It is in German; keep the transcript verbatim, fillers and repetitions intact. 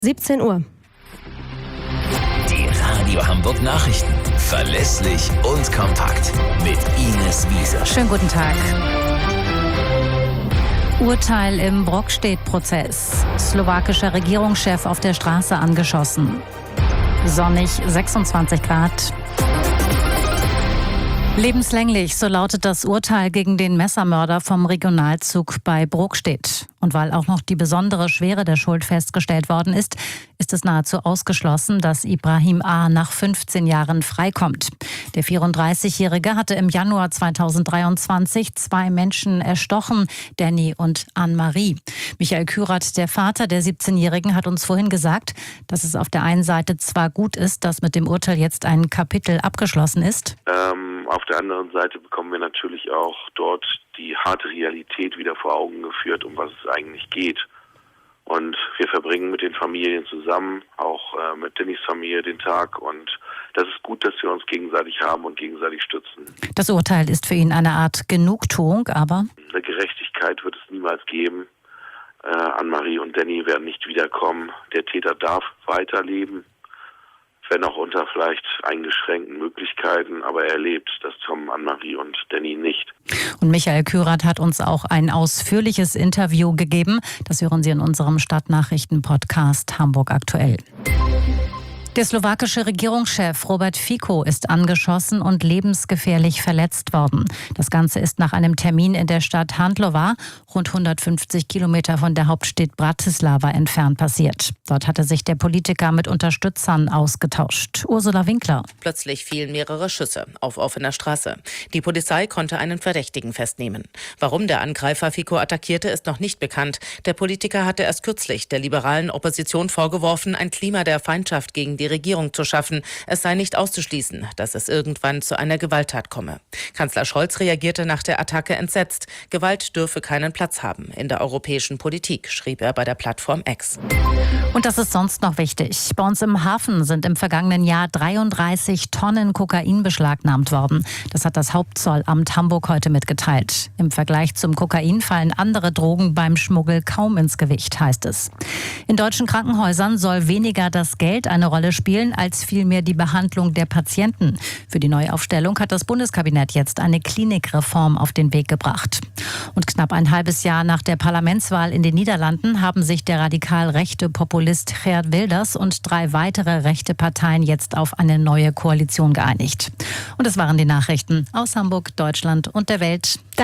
siebzehn Uhr. Die Radio Hamburg Nachrichten. Verlässlich und kompakt. Mit Ines Wiese. Schönen guten Tag. Urteil im Brokstedt-Prozess. Slowakischer Regierungschef auf der Straße angeschossen. Sonnig, sechsundzwanzig Grad. Lebenslänglich, so lautet das Urteil gegen den Messermörder vom Regionalzug bei Brokstedt. Und weil auch noch die besondere Schwere der Schuld festgestellt worden ist, ist es nahezu ausgeschlossen, dass Ibrahim A. nach fünfzehn Jahren freikommt. Der vierunddreißigjährige hatte im Januar zweitausenddreiundzwanzig zwei Menschen erstochen, Danny und Anne-Marie. Michael Kürath, der Vater der siebzehnjährigen, hat uns vorhin gesagt, dass es auf der einen Seite zwar gut ist, dass mit dem Urteil jetzt ein Kapitel abgeschlossen ist. Ähm, auf der anderen Seite bekommen wir natürlich auch dort die harte Realität wieder vor Augen geführt, um was es eigentlich geht. Und wir verbringen mit den Familien zusammen, auch äh, mit Dannys Familie den Tag. Und das ist gut, dass wir uns gegenseitig haben und gegenseitig stützen. Das Urteil ist für ihn eine Art Genugtuung, aber eine Gerechtigkeit wird es niemals geben. Äh, Anne-Marie und Danny werden nicht wiederkommen. Der Täter darf weiterleben, wenn auch unter vielleicht eingeschränkten Möglichkeiten, aber er lebt. Das haben Anne-Marie und Danny nicht. Und Michael Kürath hat uns auch ein ausführliches Interview gegeben. Das hören Sie in unserem Stadtnachrichten-Podcast Hamburg aktuell. Der slowakische Regierungschef Robert Fico ist angeschossen und lebensgefährlich verletzt worden. Das Ganze ist nach einem Termin in der Stadt Handlowa, rund hundertfünfzig Kilometer von der Hauptstadt Bratislava entfernt, passiert. Dort hatte sich der Politiker mit Unterstützern ausgetauscht. Ursula Winkler. Plötzlich fielen mehrere Schüsse auf offener Straße. Die Polizei konnte einen Verdächtigen festnehmen. Warum der Angreifer Fico attackierte, ist noch nicht bekannt. Der Politiker hatte erst kürzlich der liberalen Opposition vorgeworfen, ein Klima der Feindschaft gegen die Regierung zu schaffen. Es sei nicht auszuschließen, dass es irgendwann zu einer Gewalttat komme. Kanzler Scholz reagierte nach der Attacke entsetzt. Gewalt dürfe keinen Platz haben in der europäischen Politik, schrieb er bei der Plattform X. Und das ist sonst noch wichtig. Bei uns im Hafen sind im vergangenen Jahr dreiunddreißig Tonnen Kokain beschlagnahmt worden. Das hat das Hauptzollamt Hamburg heute mitgeteilt. Im Vergleich zum Kokain fallen andere Drogen beim Schmuggel kaum ins Gewicht, heißt es. In deutschen Krankenhäusern soll weniger das Geld eine Rolle spielen, als vielmehr die Behandlung der Patienten. Für die Neuaufstellung hat das Bundeskabinett jetzt eine Klinikreform auf den Weg gebracht. Und knapp ein halbes Jahr nach der Parlamentswahl in den Niederlanden haben sich der radikal rechte Populist Geert Wilders und drei weitere rechte Parteien jetzt auf eine neue Koalition geeinigt. Und das waren die Nachrichten aus Hamburg, Deutschland und der Welt.